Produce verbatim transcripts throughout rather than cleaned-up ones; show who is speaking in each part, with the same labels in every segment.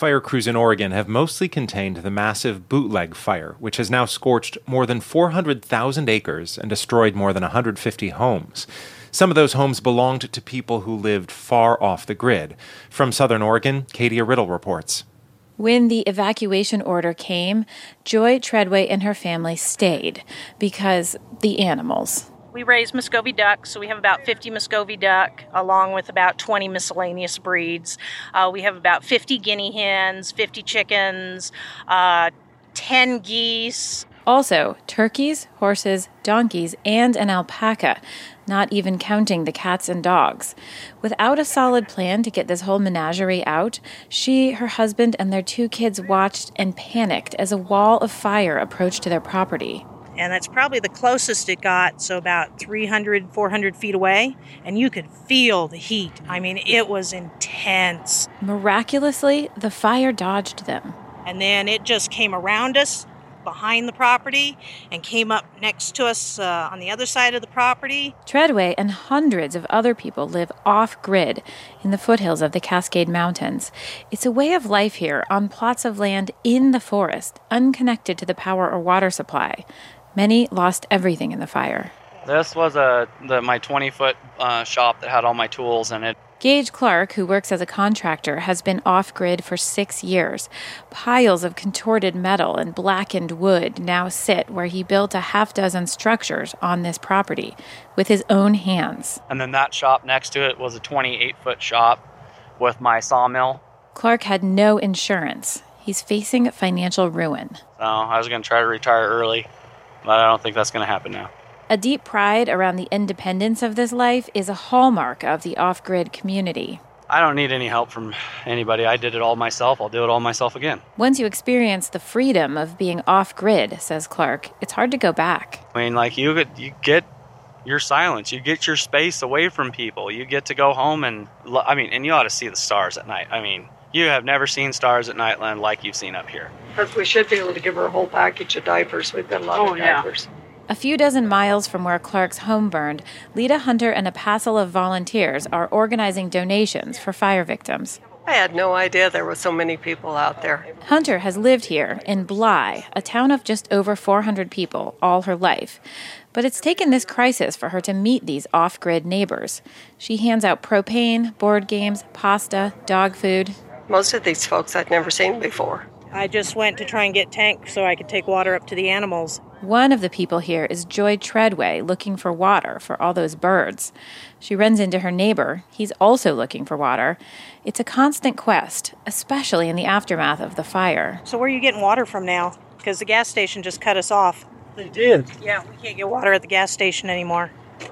Speaker 1: fire crews in Oregon have mostly contained the massive Bootleg fire, which has now scorched more than four hundred thousand acres and destroyed more than one hundred fifty homes. Some of those homes belonged to people who lived far off the grid. From Southern Oregon, Katia Riddle reports.
Speaker 2: When the evacuation order came, Joy Treadway and her family stayed because the animals.
Speaker 3: We raise Muscovy ducks, so we have about fifty Muscovy duck, along with about twenty miscellaneous breeds. Uh, we have about fifty guinea hens, fifty chickens, uh, ten geese.
Speaker 2: Also, turkeys, horses, donkeys, and an alpaca, not even counting the cats and dogs. Without a solid plan to get this whole menagerie out, she, her husband, and their two kids watched and panicked as a wall of fire approached their property.
Speaker 3: And that's probably the closest it got, so about three hundred, four hundred feet away, and you could feel the heat. I mean, it was intense.
Speaker 2: Miraculously, the fire dodged them.
Speaker 3: And then it just came around us, behind the property, and came up next to us uh, on the other side of the property.
Speaker 2: Treadway and hundreds of other people live off-grid in the foothills of the Cascade Mountains. It's a way of life here on plots of land in the forest, unconnected to the power or water supply. Many lost everything in the fire.
Speaker 4: This was a the, my twenty-foot uh, shop that had all my tools in it.
Speaker 2: Gage Clark, who works as a contractor, has been off-grid for six years. Piles of contorted metal and blackened wood now sit where he built a half dozen structures on this property with his own hands.
Speaker 4: And then that shop next to it was a twenty-eight-foot shop with my sawmill.
Speaker 2: Clark had no insurance. He's facing financial ruin.
Speaker 4: So I was going to try to retire early, but I don't think that's going to happen now.
Speaker 2: A deep pride around the independence of this life is a hallmark of the off-grid community.
Speaker 4: I don't need any help from anybody. I did it all myself. I'll do it all myself again.
Speaker 2: Once you experience the freedom of being off-grid, says Clark, it's hard to go back.
Speaker 4: I mean, like, you get, you get your silence. You get your space away from people. You get to go home and, I mean, and you ought to see the stars at night. I mean, you have never seen stars at Nightland like you've seen up here.
Speaker 5: Because we should be able to give her a whole package of diapers. We've got a lot
Speaker 3: oh,
Speaker 5: of
Speaker 3: yeah.
Speaker 5: diapers.
Speaker 2: A few dozen miles from where Clark's home burned, Lita Hunter and a passel of volunteers are organizing donations for fire victims.
Speaker 5: I had no idea there were so many people out there.
Speaker 2: Hunter has lived here in Bly, a town of just over four hundred people, all her life. But it's taken this crisis for her to meet these off-grid neighbors. She hands out propane, board games, pasta, dog food.
Speaker 5: Most of these folks I'd never seen before.
Speaker 3: I just went to try and get tanks so I could take water up to the animals.
Speaker 2: One of the people here is Joy Treadway, looking for water for all those birds. She runs into her neighbor. He's also looking for water. It's a constant quest, especially in the aftermath of the fire.
Speaker 3: So where are you getting water from now? Because the gas station just cut us off.
Speaker 6: They did.
Speaker 3: Yeah, we can't get water at the gas station anymore.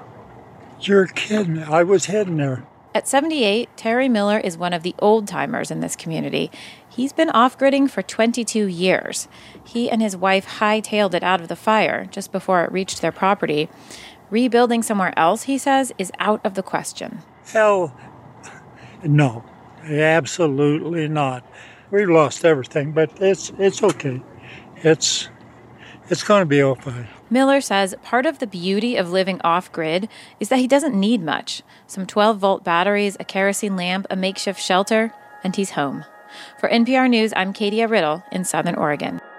Speaker 6: You're kidding me. I was heading there.
Speaker 2: At seventy-eight, Terry Miller is one of the old-timers in this community. He's been off-gridding for twenty-two years. He and his wife hightailed it out of the fire just before it reached their property. Rebuilding somewhere else, he says, is out of the question.
Speaker 6: Hell, no, absolutely not. We've lost everything, but it's it's okay. It's it's going to be okay.
Speaker 2: Miller says part of the beauty of living off-grid is that he doesn't need much. Some twelve-volt batteries, a kerosene lamp, a makeshift shelter, and he's home. For N P R News, I'm Katia Riddle in Southern Oregon.